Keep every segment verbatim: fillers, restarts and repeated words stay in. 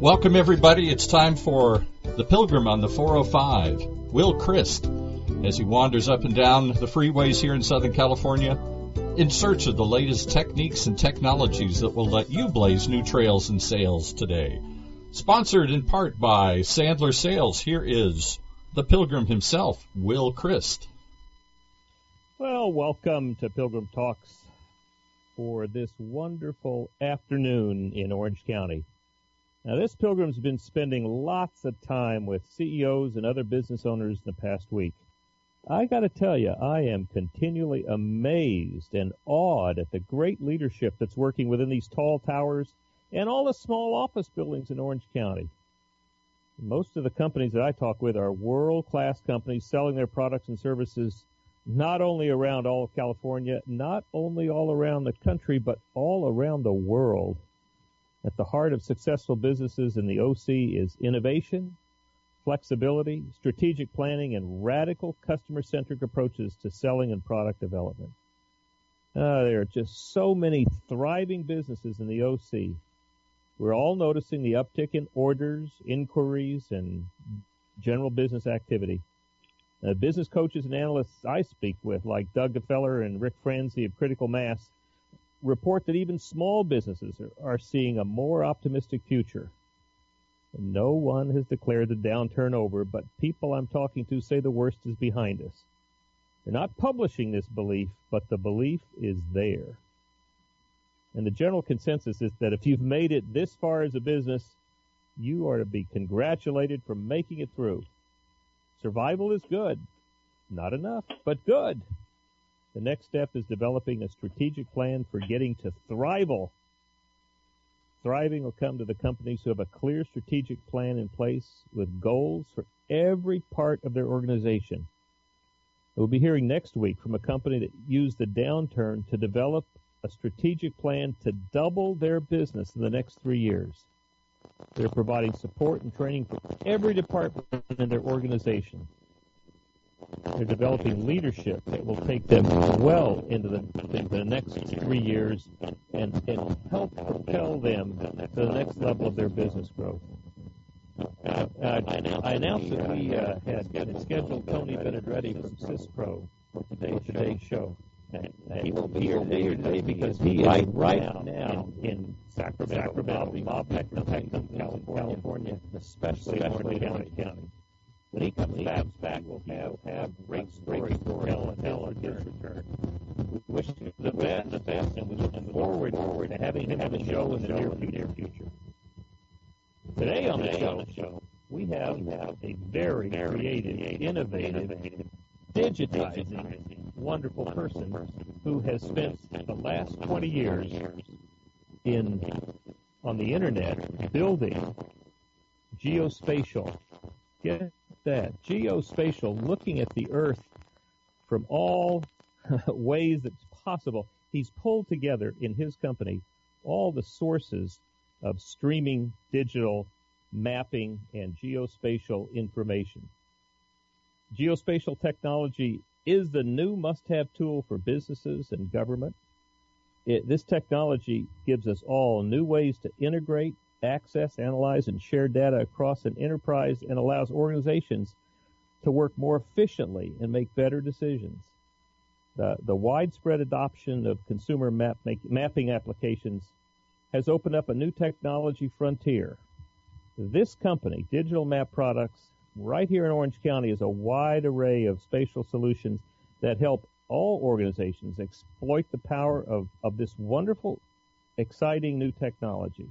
Welcome, everybody. It's time for The Pilgrim on the four oh five. Will Christ, as he wanders up and down the freeways here in Southern California, in search of the latest techniques and technologies that will let you blaze new trails and sales today. Sponsored in part by Sandler Sales, here is the Pilgrim himself, Will Christ. Well, welcome to Pilgrim Talks for this wonderful afternoon in Orange County. Now, this Pilgrim's been spending lots of time with C E Os and other business owners in the past week. I got to tell you, I am continually amazed and awed at the great leadership that's working within these tall towers and all the small office buildings in Orange County. Most of the companies that I talk with are world-class companies selling their products and services not only around all of California, not only all around the country, but all around the world. At the heart of successful businesses in the O C is innovation, flexibility, strategic planning, and radical customer-centric approaches to selling and product development. Uh, there are just so many thriving businesses in the O C. We're all noticing the uptick in orders, inquiries, and general business activity. Uh, business coaches and analysts I speak with, like Doug Gefeller and Rick Franzi of Critical Mass, report that even small businesses are, are seeing a more optimistic future. No one has declared the downturn over, but people I'm talking to say the worst is behind us. They're not publishing this belief, but the belief is there. And the general consensus is that if you've made it this far as a business, you are to be congratulated for making it through. Survival is good. Not enough, but good. The next step is developing a strategic plan for getting to thrival. Thriving will come to the companies who have a clear strategic plan in place with goals for every part of their organization. We'll be hearing next week from a company that used the downturn to develop a strategic plan to double their business in the next three years. They're providing support and training for every department in their organization. They're developing leadership that will take them well into the, the next three years and, and help propel them to the next level of their business growth. Uh, I announced that we uh, had, had scheduled Tony Benedretti from CISPRO for today's, today's show. And he will be here today because he is right, right now in Sacramento, Sacramento Bob Peckham, California, especially in Orange County. County. When he comes back, back we'll have, have great stories to tell and tell on his return. We wish him the best, the best, and we look forward, forward to having him have a show in the near, near future. Today on the show, show we have a very creative, innovative, digitizing, wonderful person who has spent the last twenty years in on the internet building geospatial. Get that, geospatial, looking at the Earth from all ways that's possible. He's pulled together in his company all the sources of streaming digital mapping and geospatial information. Geospatial technology is the new must-have tool for businesses and government. It, this technology gives us all new ways to integrate, access, analyze, and share data across an enterprise and allows organizations to work more efficiently and make better decisions. The, the widespread adoption of consumer map make, mapping applications has opened up a new technology frontier. This company, Digital Map Products, right here in Orange County, is a wide array of spatial solutions that help all organizations exploit the power of, of this wonderful, exciting new technology.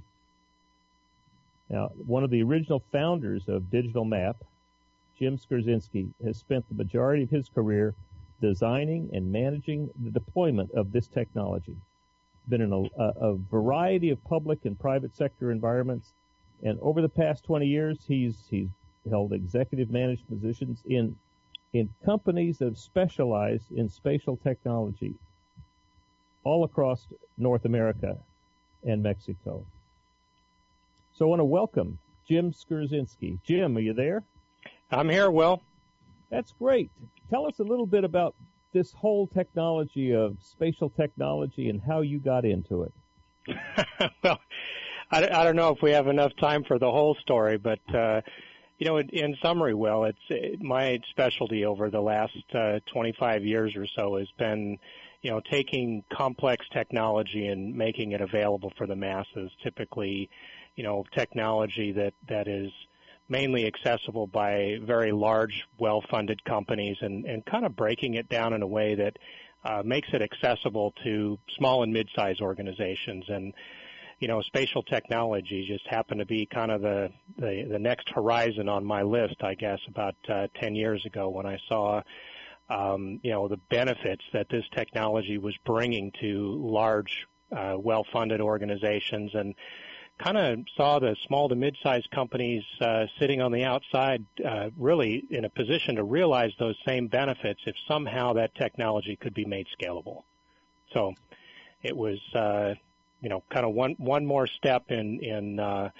Now, one of the original founders of Digital Map, Jim Skurczynski, has spent the majority of his career designing and managing the deployment of this technology. Been in a, a variety of public and private sector environments, and over the past twenty years, he's he's held executive management positions in in companies that have specialized in spatial technology all across North America and Mexico. So I want to welcome Jim Skurczynski. Jim, are you there? I'm here, Will. That's great. Tell us a little bit about this whole technology of spatial technology and how you got into it. Well, I, I don't know if we have enough time for the whole story, but uh, you know, in, in summary, Will, it's it, my specialty over the last uh, twenty-five years or so has been, you know, taking complex technology and making it available for the masses. Typically, you know, technology that that is mainly accessible by very large, well-funded companies, and and kind of breaking it down in a way that uh, makes it accessible to small and mid-sized organizations. And you know, spatial technology just happened to be kind of the, the, the next horizon on my list, I guess, about uh, ten years ago when I saw, um, you know, the benefits that this technology was bringing to large, uh, well-funded organizations, and kind of saw the small to mid-sized companies uh, sitting on the outside uh, really in a position to realize those same benefits if somehow that technology could be made scalable. So it was... Uh, you know, kind of one, one more step in, in, uh,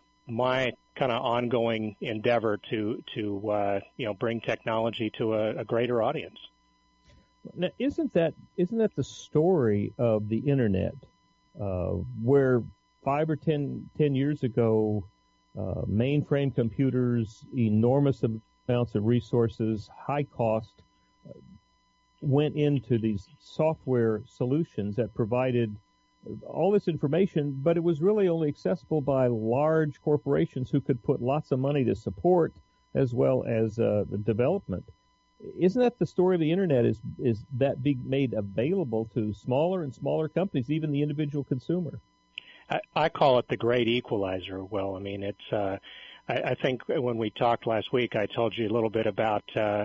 my kind of ongoing endeavor to, to, uh, you know, bring technology to a, a greater audience. Now, isn't that, isn't that the story of the internet, uh, where five or ten, ten years ago, uh, mainframe computers, enormous amounts of resources, high cost, uh, went into these software solutions that provided all this information, but it was really only accessible by large corporations who could put lots of money to support as well as uh, development. Isn't that the story of the internet? Is is that being made available to smaller and smaller companies, even the individual consumer? I, I call it the great equalizer. Well, I mean, it's. Uh, I, I think when we talked last week, I told you a little bit about uh,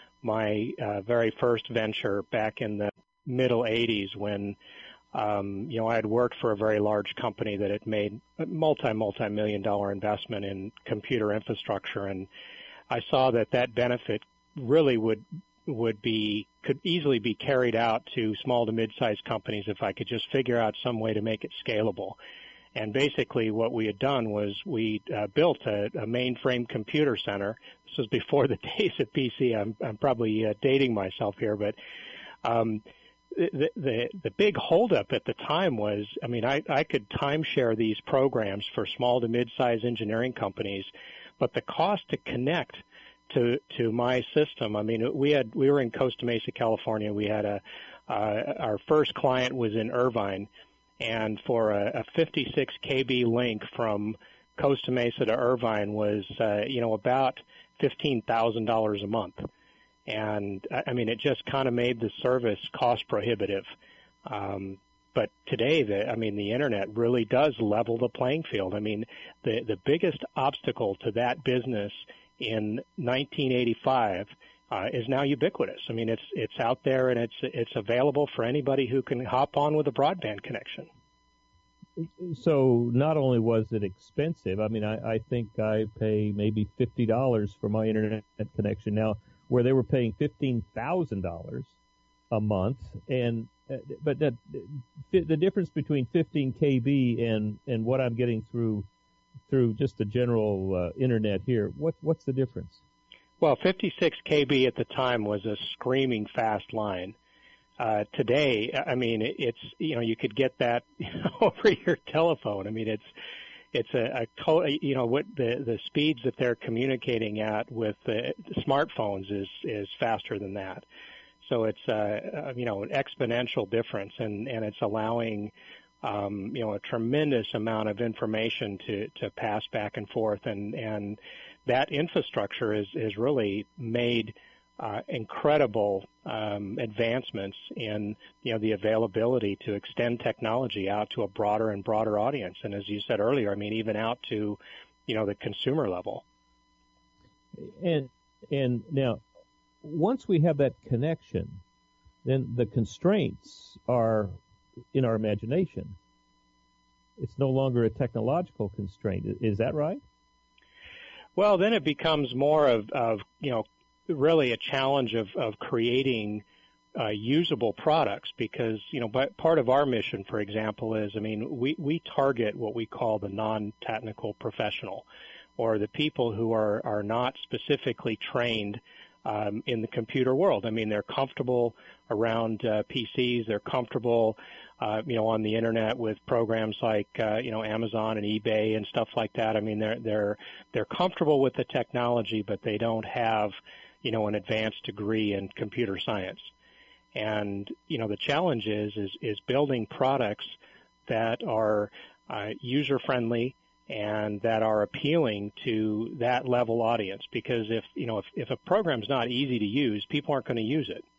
my uh, very first venture back in the middle eighties when. Um, you know, I had worked for a very large company that had made a multi, multi-million dollar investment in computer infrastructure, and I saw that that benefit really would would be could easily be carried out to small to mid-sized companies if I could just figure out some way to make it scalable. And basically, what we had done was we uh, built a, a mainframe computer center. This was before the days of P C. I'm, I'm probably uh, dating myself here, but. Um, The, the the big holdup at the time was, I mean, I, I could timeshare these programs for small to mid-sized engineering companies, but the cost to connect to to my system, I mean, we had we were in Costa Mesa, California. We had a uh, our first client was in Irvine, and for a, a fifty-six K B link from Costa Mesa to Irvine was, uh, you know, about fifteen thousand dollars a month. And, I mean, it just kind of made the service cost prohibitive. Um, but today, the, I mean, the Internet really does level the playing field. I mean, the, the biggest obstacle to that business in nineteen eighty-five uh, is now ubiquitous. I mean, it's it's out there and it's it's available for anybody who can hop on with a broadband connection. So not only was it expensive, I mean, I, I think I pay maybe fifty dollars for my Internet connection now, where they were paying fifteen thousand dollars a month. And uh, but that, the difference between fifteen K B and, and what I'm getting through through just the general uh, internet here, what what's the difference? Well, fifty-six K B at the time was a screaming fast line. Uh, today, I mean, it's, you know, you could get that over your telephone. I mean, it's It's a, a to, you know, what the, the speeds that they're communicating at with the smartphones is, is faster than that. So it's, uh, you know, an exponential difference, and, and it's allowing, um, you know, a tremendous amount of information to, to pass back and forth. And, and that infrastructure is, is really made uh, incredible um, advancements in, you know, the availability to extend technology out to a broader and broader audience. And as you said earlier, I mean, even out to, you know, the consumer level. And and now, once we have that connection, then the constraints are in our imagination. It's no longer a technological constraint. Is that right? Well, then it becomes more of, of you know, really a challenge of, of creating uh, usable products, because, you know, but part of our mission, for example, is, I mean, we, we target what we call the non-technical professional, or the people who are, are not specifically trained um, in the computer world. I mean, they're comfortable around uh, P Cs, they're comfortable uh, you know, on the internet with programs like, uh, you know, Amazon and eBay and stuff like that. I mean, they're they're they're comfortable with the technology, but they don't have, you know, an advanced degree in computer science. And you know, the challenge is is is building products that are uh, user friendly and that are appealing to that level audience. Because if you know if, if a program's not easy to use, people aren't going to use it.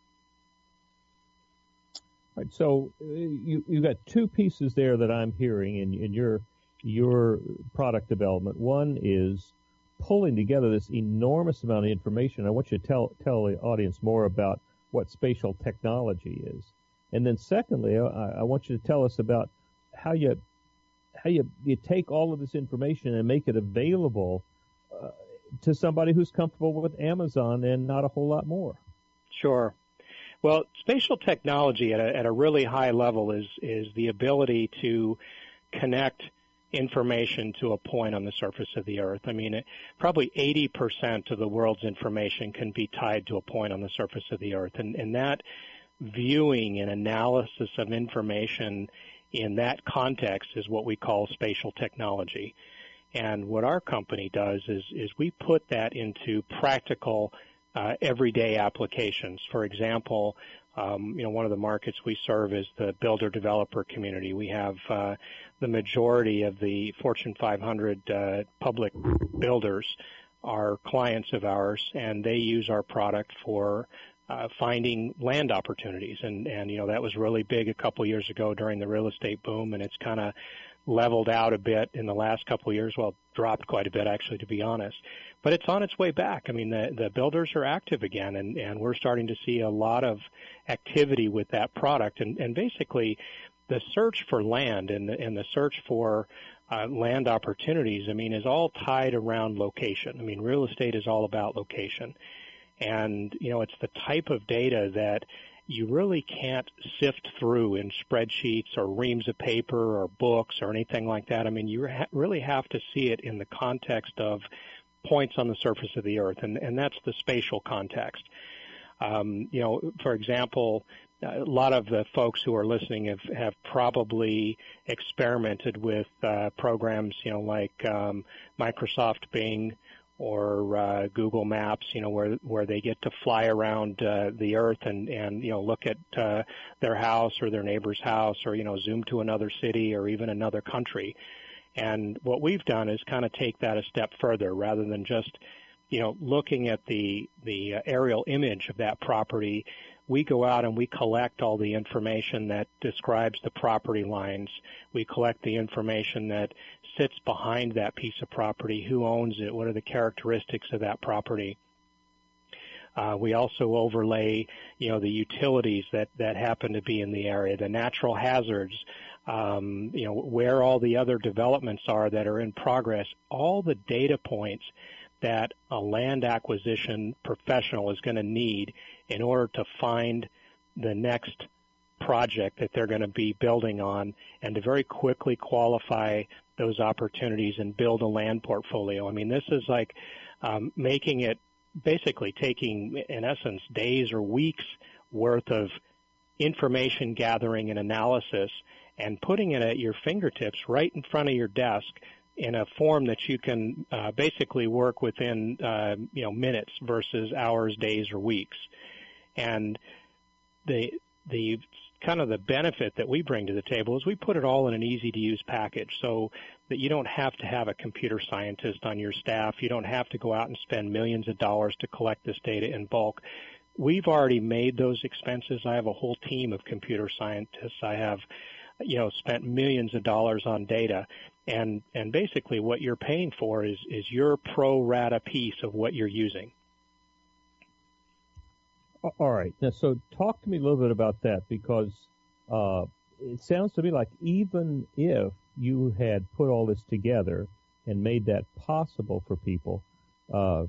All right, so uh, you you got two pieces there that I'm hearing in, in your your product development. One is pulling together this enormous amount of information. I want you to tell tell the audience more about what spatial technology is, and then secondly, I, I want you to tell us about how you how you you take all of this information and make it available uh, to somebody who's comfortable with Amazon and not a whole lot more. Sure. Well, spatial technology at a, at a really high level is is the ability to connect information to a point on the surface of the Earth. I mean, it, probably eighty percent of the world's information can be tied to a point on the surface of the Earth, and, and that viewing and analysis of information in that context is what we call spatial technology. And what our company does is is we put that into practical Uh, everyday applications. For example, um, you know, one of the markets we serve is the builder-developer community. We have uh, the majority of the Fortune five hundred uh, public builders are clients of ours, and they use our product for uh, finding land opportunities. And, and, you know, that was really big a couple years ago during the real estate boom, and it's kind of leveled out a bit in the last couple of years. Well, dropped quite a bit, actually, to be honest. But it's on its way back. I mean, the, the builders are active again, and, and we're starting to see a lot of activity with that product. And, and basically, the search for land and the, and the search for uh, land opportunities, I mean, is all tied around location. I mean, real estate is all about location. And, you know, it's the type of data that you really can't sift through in spreadsheets or reams of paper or books or anything like that. I mean, you ha- really have to see it in the context of points on the surface of the Earth, and, and that's the spatial context. Um, you know, for example, a lot of the folks who are listening have, have probably experimented with uh, programs, you know, like um, Microsoft Bing or uh, Google Maps, you know, where where they get to fly around uh, the Earth and, and, you know, look at uh, their house or their neighbor's house, or, you know, zoom to another city or even another country. And what we've done is kind of take that a step further, rather than just, you know, looking at the the aerial image of that property. We go out and we collect all the information that describes the property lines. We collect the information that sits behind that piece of property, who owns it, what are the characteristics of that property. Uh, we also overlay, you know, the utilities that, that happen to be in the area, the natural hazards, um, you know, where all the other developments are that are in progress, all the data points that a land acquisition professional is going to need in order to find the next project that they're going to be building on, and to very quickly qualify those opportunities and build a land portfolio. I mean, this is like um, making it basically taking, in essence, days or weeks worth of information gathering and analysis and putting it at your fingertips right in front of your desk in a form that you can uh, basically work within, uh, you know, minutes versus hours, days, or weeks. And the the kind of the benefit that we bring to the table is we put it all in an easy-to-use package, so that you don't have to have a computer scientist on your staff. You don't have to go out and spend millions of dollars to collect this data in bulk. We've already made those expenses. I have a whole team of computer scientists. I have, you know, spent millions of dollars on data. And and basically what you're paying for is, is your pro rata piece of what you're using. All right. Now, so talk to me a little bit about that, because uh, it sounds to me like even if you had put all this together and made that possible for people, uh,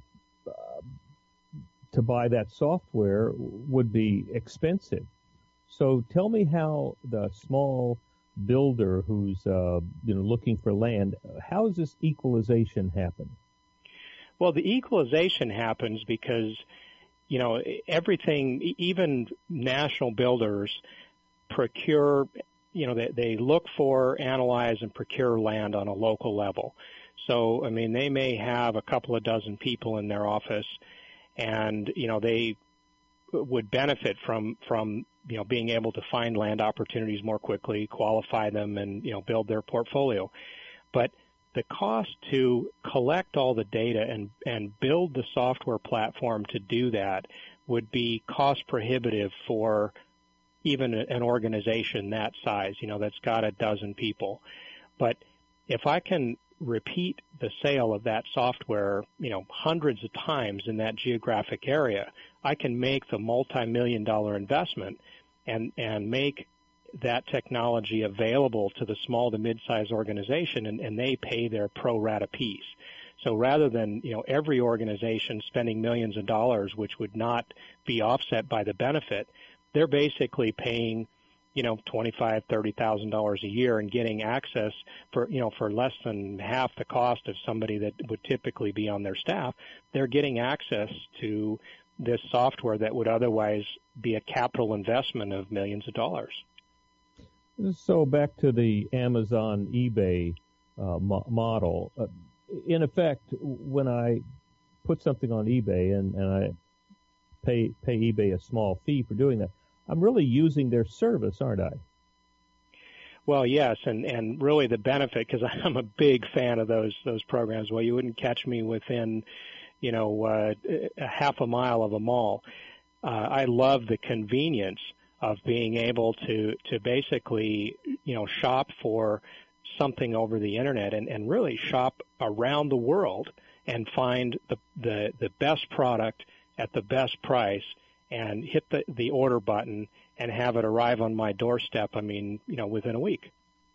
to buy that software would be expensive. So tell me how the small builder who's uh, you know looking for land, how does this equalization happen? Well, the equalization happens because, you know, everything, even national builders procure you know, they, they look for, analyze, and procure land on a local level. So, I mean, they may have a couple of dozen people in their office, and, you know, they would benefit from, from, you know, being able to find land opportunities more quickly, qualify them, and, you know, build their portfolio. But the cost to collect all the data and, and build the software platform to do that would be cost prohibitive for even an organization that size, you know, that's got a dozen people. But if I can repeat the sale of that software, you know, hundreds of times in that geographic area, I can make the multi-million dollar investment and, and make that technology available to the small to mid-sized organization, and, and they pay their pro rata piece. So rather than, you know, every organization spending millions of dollars, which would not be offset by the benefit, they're basically paying, you know, twenty-five thousand dollars, thirty thousand dollars a year and getting access for, you know, for less than half the cost of somebody that would typically be on their staff. They're getting access to this software that would otherwise be a capital investment of millions of dollars. So back to the Amazon eBay uh, mo- model. Uh, in effect, when I put something on eBay and, and I pay pay eBay a small fee for doing that, I'm really using their service, aren't I? Well, yes, and, and really the benefit, because I'm a big fan of those those programs. Well, you wouldn't catch me within, you know, uh, a half a mile of a mall. Uh, I love the convenience of being able to, to basically, you know, shop for something over the internet and, and really shop around the world and find the, the, the best product at the best price and hit the, the order button and have it arrive on my doorstep, I mean, you know, within a week.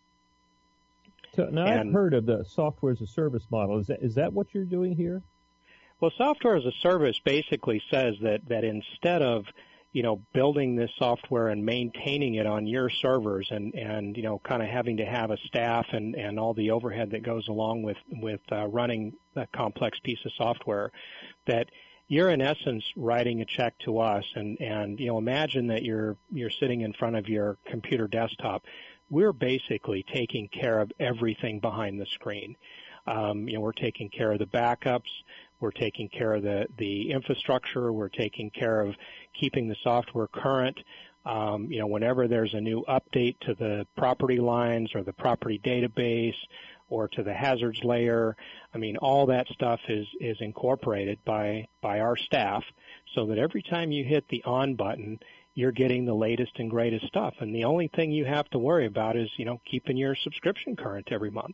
So now and, I've heard of the software as a service model. Is that, is that what you're doing here? Well, software as a service basically says that, that instead of, you know, building this software and maintaining it on your servers and, and you know, kind of having to have a staff and, and all the overhead that goes along with, with uh, running a complex piece of software, that you're in essence writing a check to us and, and you know, imagine that you're you're sitting in front of your computer desktop. We're basically taking care of everything behind the screen. Um, you know, we're taking care of the backups. We're taking care of the, the infrastructure. We're taking care of keeping the software current. Um, you know, whenever there's a new update to the property lines or the property database or to the hazards layer, I mean, all that stuff is, is incorporated by, by our staff so that every time you hit the on button, you're getting the latest and greatest stuff. And the only thing you have to worry about is, you know, keeping your subscription current every month.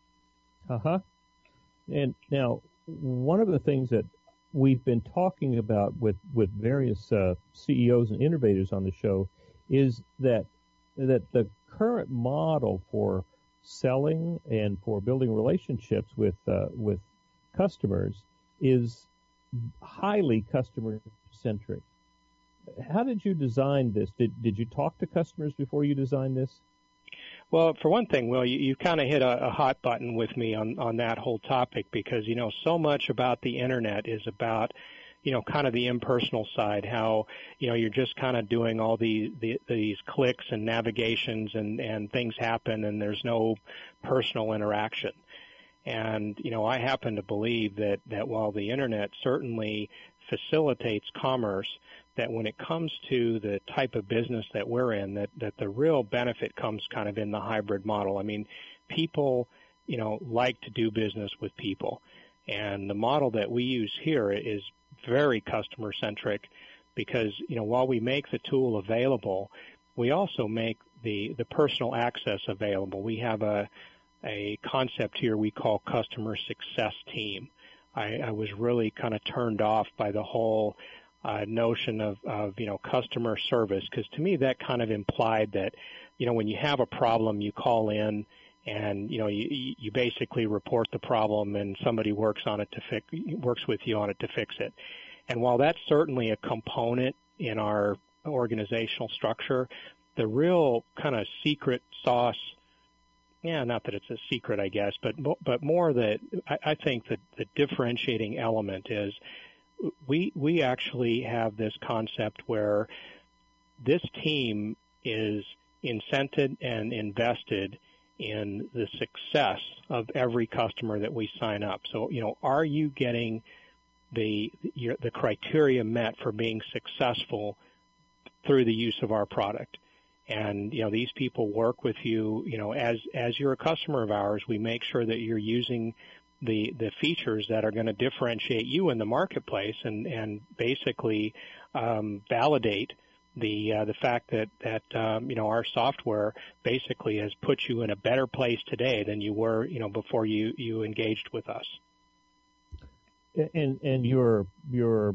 Uh-huh. And now, one of the things that we've been talking about with, with various uh, C E Os and innovators on the show is that that the current model for selling and for building relationships with uh, with customers is highly customer centric. How did you design this? Did did you talk to customers before you designed this? Well, for one thing, Will, you, you kind of hit a, a hot button with me on, on that whole topic because, you know, so much about the Internet is about, you know, kind of the impersonal side, how, you know, you're just kind of doing all the, the, these clicks and navigations and, and things happen and there's no personal interaction. And, you know, I happen to believe that, that while the Internet certainly facilitates commerce, that when it comes to the type of business that we're in, that, that the real benefit comes kind of in the hybrid model. I mean, people, you know, like to do business with people. And the model that we use here is very customer centric because, you know, while we make the tool available, we also make the, the personal access available. We have a, a concept here we call customer success team. I, I was really kind of turned off by the whole Uh, notion of, of, you know, customer service, because to me that kind of implied that, you know, when you have a problem, you call in and, you know, you, you basically report the problem and somebody works on it to fix, works with you on it to fix it. And while that's certainly a component in our organizational structure, the real kind of secret sauce, yeah, not that it's a secret, I guess, but, but more that I, I think that the differentiating element is We we actually have this concept where this team is incented and invested in the success of every customer that we sign up. So, you know, are you getting the your, the criteria met for being successful through the use of our product? And, you know, these people work with you, you know, as as you're a customer of ours, we make sure that you're using the the features that are going to differentiate you in the marketplace and, and basically um, validate the uh, the fact that, that um, you know, our software basically has put you in a better place today than you were, you know, before you, you engaged with us. And and your your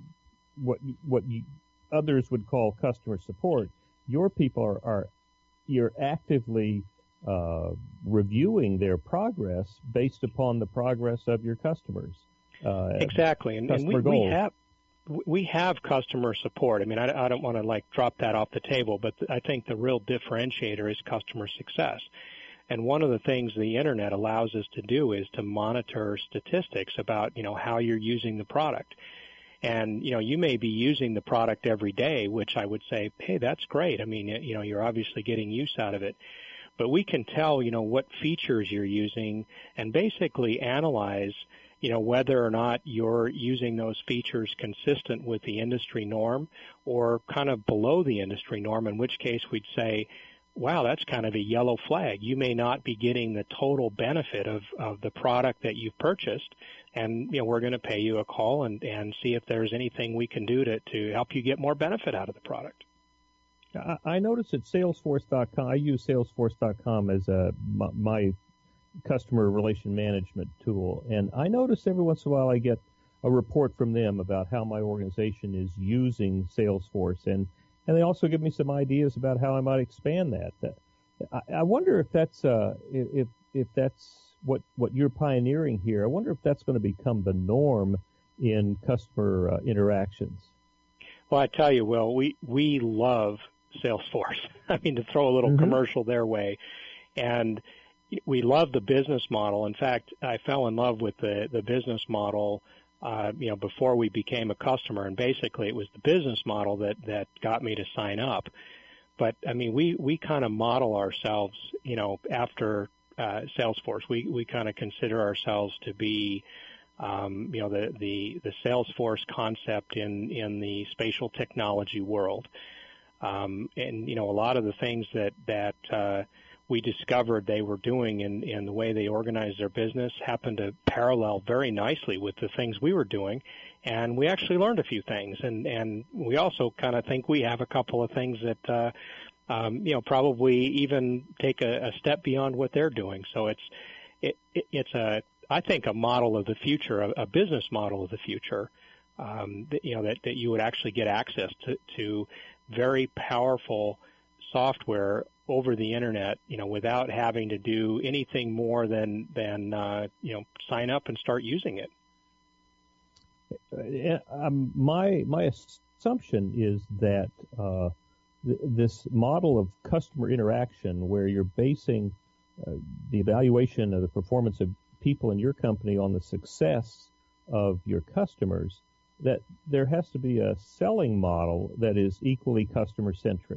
what what you, others would call customer support, your people are, are you're actively uh, reviewing their progress based upon the progress of your customers. Uh, exactly, and, and we, we have we have customer support. I mean, I, I don't want to like drop that off the table, but I think the real differentiator is customer success. And one of the things the internet allows us to do is to monitor statistics about, you know, how you're using the product. And, you know, you may be using the product every day, which I would say, hey, that's great. I mean, you know, you're obviously getting use out of it. But we can tell, you know, what features you're using and basically analyze, you know, whether or not you're using those features consistent with the industry norm or kind of below the industry norm, in which case we'd say, wow, that's kind of a yellow flag. You may not be getting the total benefit of, of the product that you've purchased, and, you know, we're going to pay you a call and, and see if there's anything we can do to, to help you get more benefit out of the product. I, I noticed at Salesforce dot com, I use Salesforce dot com as a, my, my customer relation management tool, and I notice every once in a while I get a report from them about how my organization is using Salesforce, and And they also give me some ideas about how I might expand that. I, I wonder if that's uh, if if that's what what you're pioneering here. I wonder if that's going to become the norm in customer uh, interactions. Well, I tell you, Will, we we love Salesforce. I mean, to throw a little mm-hmm. commercial their way, and we love the business model. In fact, I fell in love with the the business model. Uh, you know, before we became a customer, and basically it was the business model that, that got me to sign up. But I mean, we, we kind of model ourselves, you know, after uh, Salesforce. We we kind of consider ourselves to be, um, you know, the, the the Salesforce concept in in the spatial technology world. Um, and you know, a lot of the things that that uh, we discovered they were doing in, in the way they organized their business happened to parallel very nicely with the things we were doing. And we actually learned a few things. And, and we also kind of think we have a couple of things that, uh, um, you know, probably even take a, a step beyond what they're doing. So it's, it, it, it's a, I think, a model of the future, a, a business model of the future, um, that, you know, that, that you would actually get access to, to very powerful software over the internet, you know, without having to do anything more than than uh, you know, sign up and start using it. Uh, um, my my assumption is that uh, th- this model of customer interaction, where you're basing uh, the evaluation of the performance of people in your company on the success of your customers, that there has to be a selling model that is equally customer centric.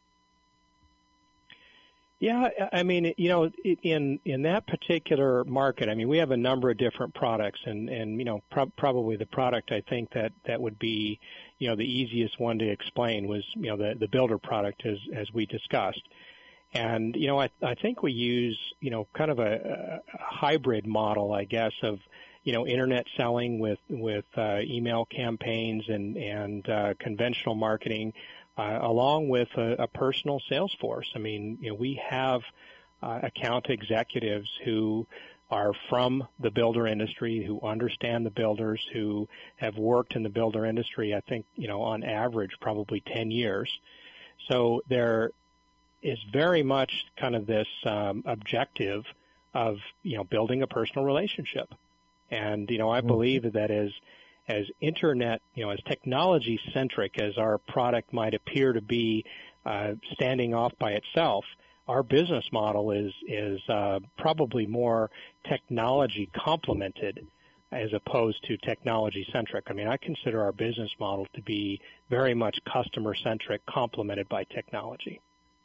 Yeah, I mean, you know, in in that particular market, I mean, we have a number of different products, and and you know, pro- probably the product I think that that would be, you know, the easiest one to explain was, you know, the the builder product, as as we discussed, and you know, I I think we use, you know, kind of a, a hybrid model, I guess, of, you know, internet selling with with uh, email campaigns and and uh, conventional marketing. Uh, along with a, a personal sales force. I mean, you know, we have uh, account executives who are from the builder industry, who understand the builders, who have worked in the builder industry, I think, you know, on average, probably ten years. So there is very much kind of this um, objective of, you know, building a personal relationship. And, you know, I believe that as as internet, you know, as technology-centric as our product might appear to be, uh, standing off by itself, our business model is is uh, probably more technology complemented as opposed to technology-centric. I mean, I consider our business model to be very much customer-centric, complemented by technology.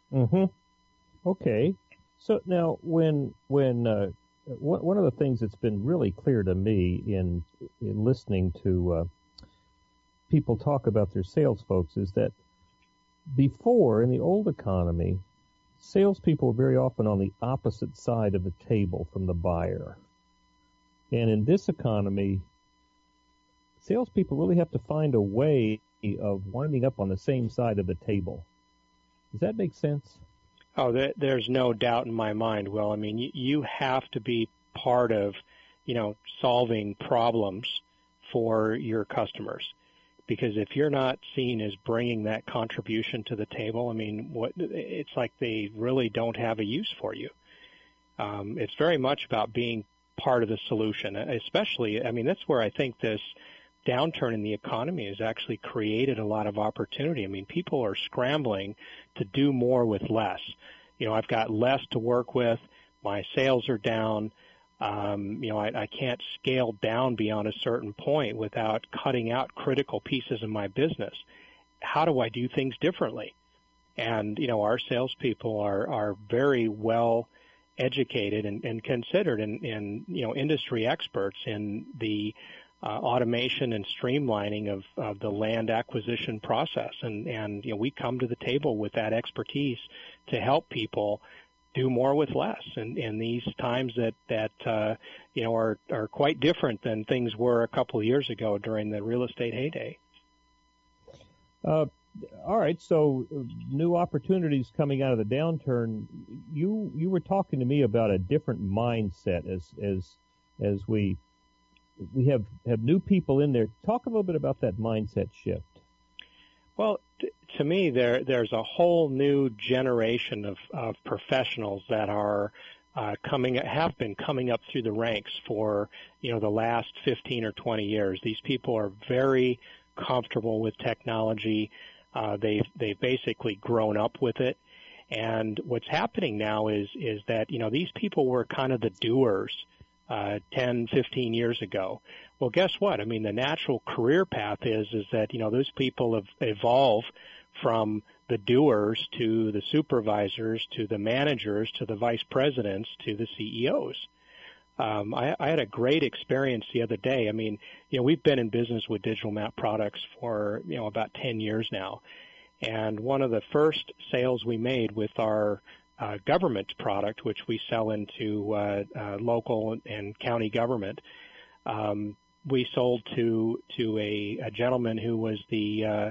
Mm-hmm. Okay. So now, when when uh, one one of the things that's been really clear to me in in listening to uh, people talk about their sales folks is that before, in the old economy, salespeople were very often on the opposite side of the table from the buyer. And in this economy, salespeople really have to find a way of winding up on the same side of the table. Does that make sense? Oh, there, there's no doubt in my mind. Well, I mean, you, you have to be part of, you know, solving problems for your customers. Because if you're not seen as bringing that contribution to the table, I mean, what it's like they really don't have a use for you. Um, it's very much about being part of the solution, especially, I mean, that's where I think this downturn in the economy has actually created a lot of opportunity. I mean, people are scrambling to do more with less. You know, I've got less to work with. My sales are down. Um, you know, I, I can't scale down beyond a certain point without cutting out critical pieces of my business. How do I do things differently? And, you know, our salespeople are, are very well educated and, and considered in, in, you know, industry experts in the uh, automation and streamlining of, of the land acquisition process. And, and, you know, we come to the table with that expertise to help people do more with less in, in these times that, that uh, you know, are, are quite different than things were a couple of years ago during the real estate heyday. Uh, all right, so uh, new opportunities coming out of the downturn. You you were talking to me about a different mindset as as as we we have, have new people in there. Talk a little bit about that mindset shift. Well, t- to me, there there's a whole new generation of, of professionals that are uh, coming have been coming up through the ranks for you know the last fifteen or twenty years. These people are very comfortable with technology. Uh, they've they've basically grown up with it. And what's happening now is is that you know these people were kind of the doers uh, ten, fifteen years ago. Well, guess what? I mean, the natural career path is is that you know those people have evolve from the doers to the supervisors to the managers to the vice presidents to the C E Os. Um, I, I had a great experience the other day. I mean, you know, we've been in business with Digital Map Products for you know about ten years now, and one of the first sales we made with our uh, government product, which we sell into uh, uh, local and county government. Um, we sold to to a, a gentleman who was the uh,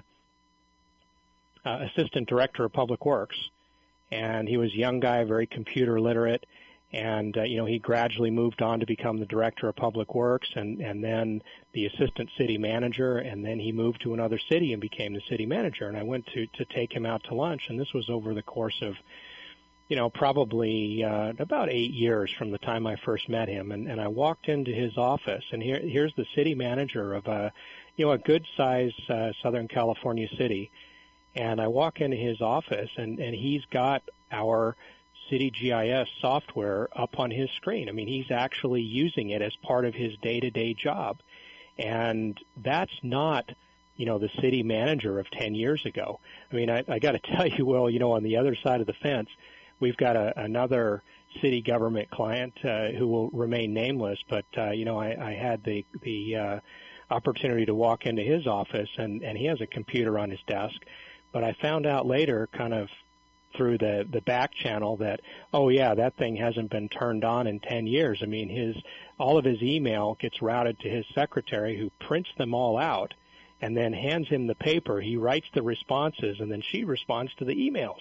uh, assistant director of public works, and he was a young guy, very computer literate, and uh, you know he gradually moved on to become the director of public works, and and then the assistant city manager, and then he moved to another city and became the city manager. And I went to to take him out to lunch, and this was over the course of you know, probably uh, about eight years from the time I first met him. And, and I walked into his office, and here, here's the city manager of a, you know, a good-sized uh, Southern California city. And I walk into his office, and, and he's got our City G I S software up on his screen. I mean, he's actually using it as part of his day-to-day job. And that's not, you know, the city manager of ten years ago. I mean, I, I got to tell you, Will, you know, on the other side of the fence, we've got a, another city government client uh, who will remain nameless, but uh, you know, I, I had the the uh, opportunity to walk into his office, and, and he has a computer on his desk. But I found out later, kind of through the the back channel, that oh yeah, that thing hasn't been turned on in ten years. I mean, his all of his email gets routed to his secretary, who prints them all out, and then hands him the paper. He writes the responses, and then she responds to the emails.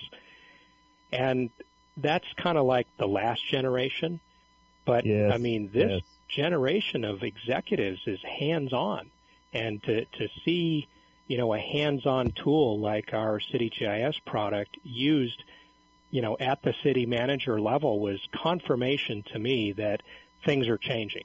And that's kind of like the last generation. But, yes, I mean, this yes. generation of executives is hands-on. And to, to see, you know, a hands-on tool like our City G I S product used, you know, at the city manager level was confirmation to me that things are changing.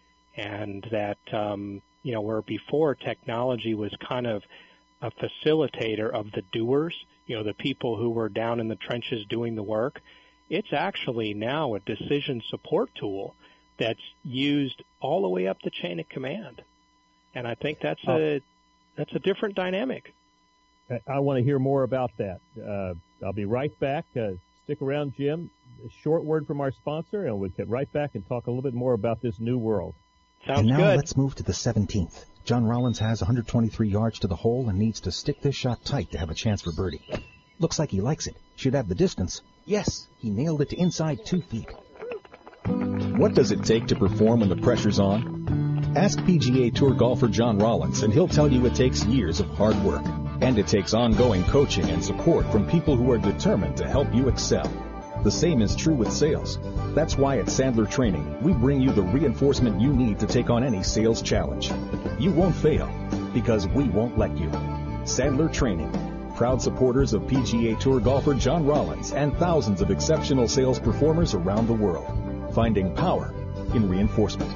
And that, um, you know, where before technology was kind of a facilitator of the doers, you know, the people who were down in the trenches doing the work, it's actually now a decision support tool that's used all the way up the chain of command. And I think that's a that's a different dynamic. I want to hear more about that. Uh, I'll be right back. Uh, stick around, Jim. A short word from our sponsor, and we'll get right back and talk a little bit more about this new world. Sounds and now good. Let's move to the seventeenth. John Rollins has one hundred twenty-three yards to the hole and needs to stick this shot tight to have a chance for birdie. Looks like he likes it. Should have the distance. Yes, he nailed it to inside two feet. What does it take to perform when the pressure's on? Ask P G A Tour golfer John Rollins, and he'll tell you it takes years of hard work. And it takes ongoing coaching and support from people who are determined to help you excel. The same is true with sales. That's why at Sandler Training, we bring you the reinforcement you need to take on any sales challenge. You won't fail, because we won't let you. Sandler Training, proud supporters of P G A Tour golfer John Rollins and thousands of exceptional sales performers around the world. Finding power in reinforcement.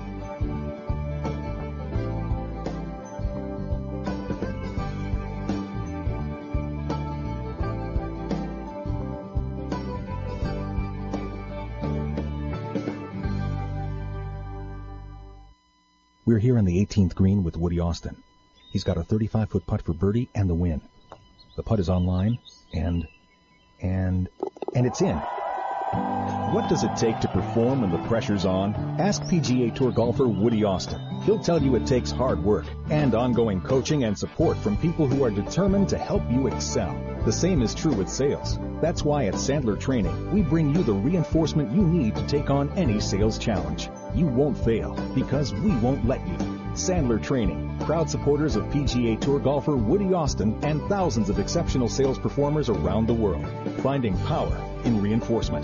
We're here on the eighteenth green with Woody Austin. He's got a thirty-five foot putt for birdie and the win. The putt is online, and, and, and it's in. What does it take to perform when the pressure's on? Ask P G A Tour golfer Woody Austin. He'll tell you it takes hard work and ongoing coaching and support from people who are determined to help you excel. The same is true with sales. That's why at Sandler Training, we bring you the reinforcement you need to take on any sales challenge. You won't fail, because we won't let you. Sandler Training, proud supporters of P G A Tour golfer Woody Austin and thousands of exceptional sales performers around the world. Finding power in reinforcement.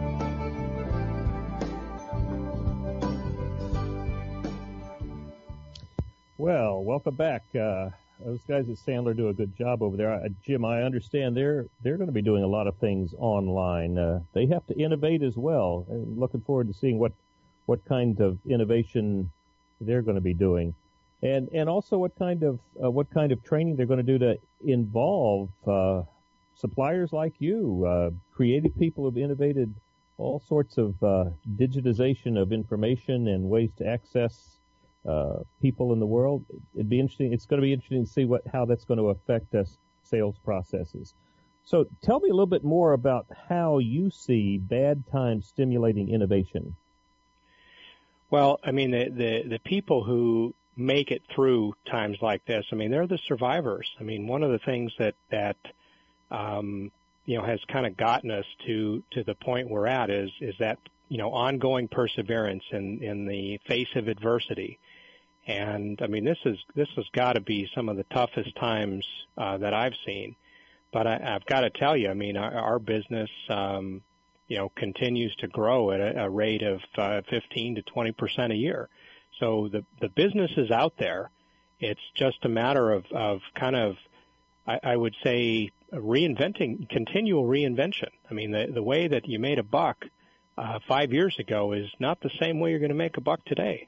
Well, welcome back. Uh, those guys at Sandler do a good job over there. Uh, Jim, I understand they're they're going to be doing a lot of things online. Uh, they have to innovate as well. I'm looking forward to seeing what what kind of innovation they're going to be doing, and and also what kind of uh, what kind of training they're going to do to involve uh, suppliers like you, uh, creative people who've innovated all sorts of uh, digitization of information and ways to access uh, people in the world. It'd be interesting. It's going to be interesting to see what how that's going to affect us sales processes. So tell me a little bit more about how you see bad times stimulating innovation. Well, I mean, the, the, the people who make it through times like this, I mean, they're the survivors. I mean, one of the things that, that um, you know, has kind of gotten us to, to the point we're at is, is that, you know, ongoing perseverance in, in the face of adversity. And, I mean, this is this has got to be some of the toughest times uh, that I've seen. But I, I've got to tell you, I mean, our, our business, um, you know, continues to grow at a, a rate of uh, fifteen to twenty percent a year. So the the business is out there. It's just a matter of, of kind of, I, I would say, reinventing, continual reinvention. I mean, the, the way that you made a buck uh, five years ago is not the same way you're going to make a buck today.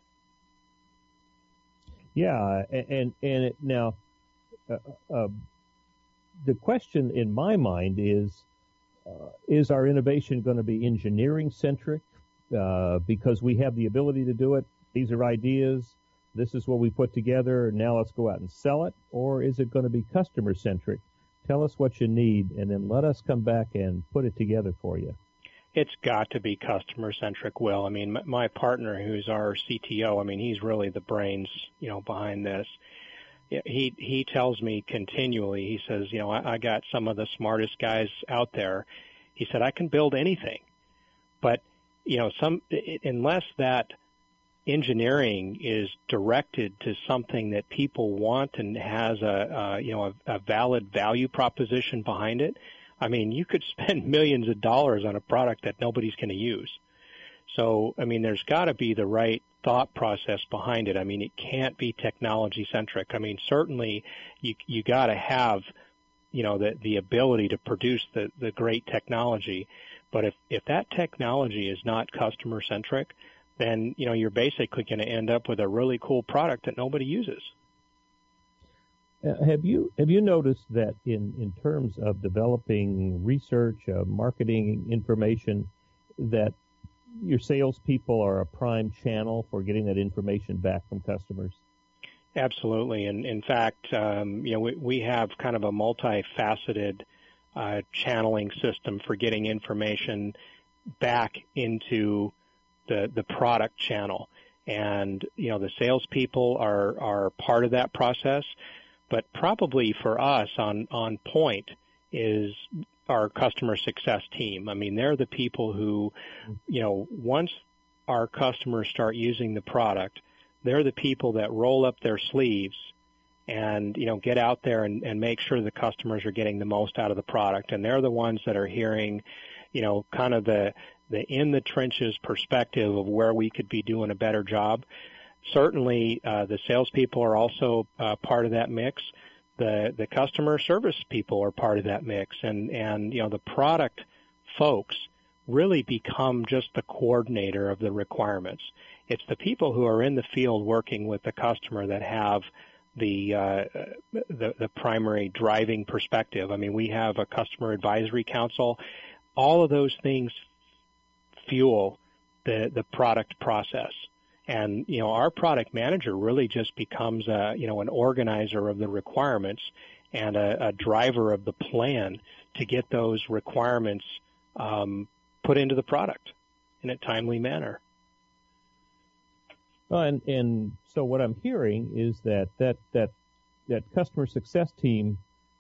Yeah, and and, and it, now, uh, uh, the question in my mind is, uh, is our innovation going to be engineering-centric uh, because we have the ability to do it? These are ideas. This is what we put together. Now let's go out and sell it. Or is it going to be customer-centric? Tell us what you need, and then let us come back and put it together for you. It's got to be customer-centric, Will. I mean, my partner, who's our C T O, I mean, he's really the brains, you know, behind this. He he tells me continually, he says, you know, I, I got some of the smartest guys out there. He said, I can build anything. But, you know, some unless that engineering is directed to something that people want and has a, a you know, a, a valid value proposition behind it, I mean, you could spend millions of dollars on a product that nobody's going to use. So, I mean, there's got to be the right thought process behind it. I mean, it can't be technology centric. I mean, certainly you you got to have, you know, the the ability to produce the the great technology, but if if that technology is not customer centric, then, you know, you're basically going to end up with a really cool product that nobody uses. Uh, have you have you noticed that in, in terms of developing research, uh, marketing information, that your salespeople are a prime channel for getting that information back from customers? Absolutely, and in fact, um, you know, we, we have kind of a multifaceted uh, channeling system for getting information back into the the product channel. And, you know, the salespeople are, are part of that process. But probably for us on, on point is our customer success team. I mean, they're the people who, you know, once our customers start using the product, they're the people that roll up their sleeves and, you know, get out there and, and make sure the customers are getting the most out of the product. And they're the ones that are hearing, you know, kind of the, the in the trenches perspective of where we could be doing a better job. Certainly, uh, the salespeople are also uh, part of that mix. The the customer service people are part of that mix, and and you know the product folks really become just the coordinator of the requirements. It's the people who are in the field working with the customer that have the uh, the, the primary driving perspective. I mean, we have a customer advisory council. All of those things fuel the the product process. And, you know, our product manager really just becomes a, you know, an organizer of the requirements and a, a driver of the plan to get those requirements um, put into the product in a timely manner. Well, and, and so what I'm hearing is that that, that that customer success team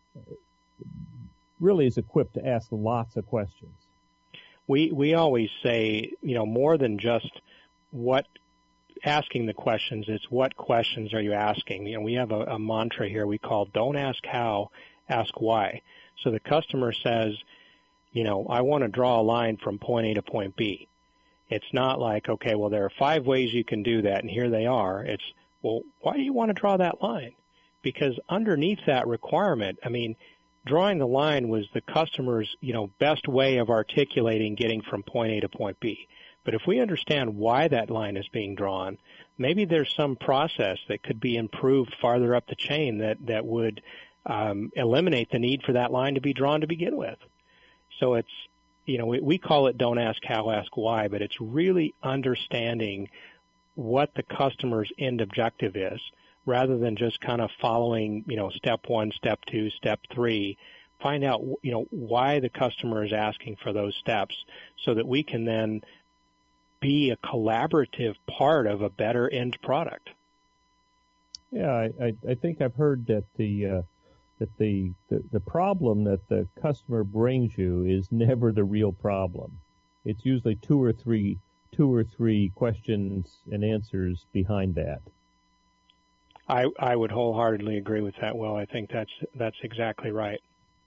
really is equipped to ask lots of questions. We we always say, you know, more than just what asking the questions, it's what questions are you asking? You know, we have a, a mantra here we call don't ask how, ask why. So the customer says, you know, I want to draw a line from point A to point B. It's not like, okay, well, there are five ways you can do that, and here they are. It's, well, why do you want to draw that line? Because underneath that requirement, I mean, drawing the line was the customer's, you know, best way of articulating getting from point A to point B. But if we understand why that line is being drawn, maybe there's some process that could be improved farther up the chain that, that would um, eliminate the need for that line to be drawn to begin with. So it's, you know, we, we call it don't ask how, ask why, but it's really understanding what the customer's end objective is rather than just kind of following, you know, step one, step two, step three. Find out, you know, why the customer is asking for those steps so that we can then be a collaborative part of a better end product. Yeah, I, I, I think I've heard that the uh, that the, the the problem that the customer brings you is never the real problem. It's usually two or three two or three questions and answers behind that. I I would wholeheartedly agree with that. Well, I think that's that's exactly right.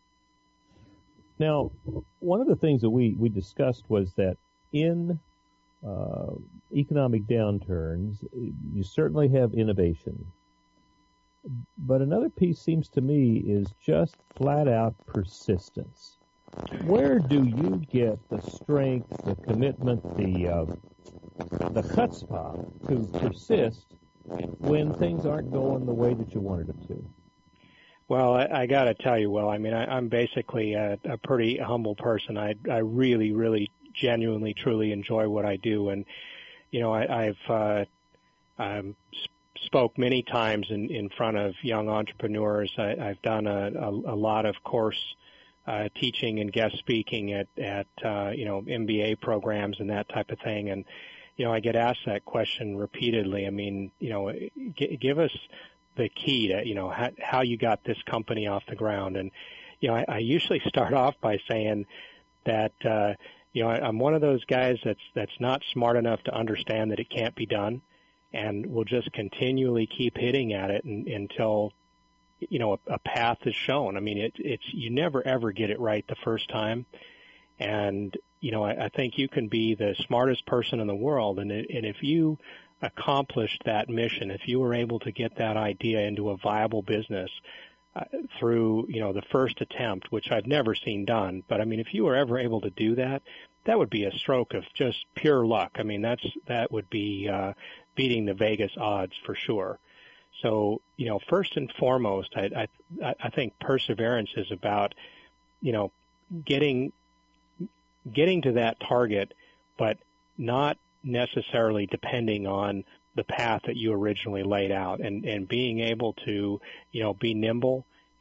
Now, one of the things that we, we discussed was that in Uh, economic downturns, you certainly have innovation. But another piece seems to me is just flat out persistence. Where do you get the strength, the commitment, the uh, the chutzpah to persist when things aren't going the way that you wanted them to? Well, I, I got to tell you, Will, I mean, I, I'm basically a, a pretty humble person. I, I really, really genuinely, truly enjoy what I do. And, you know, I, I've uh, um, spoke many times in, in front of young entrepreneurs. I, I've done a, a, a lot of course uh, teaching and guest speaking at, at uh, you know, M B A programs and that type of thing. And, you know, I get asked that question repeatedly. I mean, you know, g- give us the key to, you know, how, how you got this company off the ground. And, you know, I, I usually start off by saying that, uh, you know, I, I'm one of those guys that's that's not smart enough to understand that it can't be done, and will just continually keep hitting at it and, until, you know, a, a path is shown. I mean, it, it's you never ever get it right the first time, and you know, I, I think you can be the smartest person in the world, and it, and if you accomplished that mission, if you were able to get that idea into a viable business uh, through, you know, the first attempt, which I've never seen done, but I mean, if you were ever able to do that, that would be a stroke of just pure luck. I mean, that's that would be uh, beating the Vegas odds for sure. So, you know, first and foremost, I, I I think perseverance is about, you know, getting getting to that target, but not necessarily depending on the path that you originally laid out, and, and being able to, you know, be nimble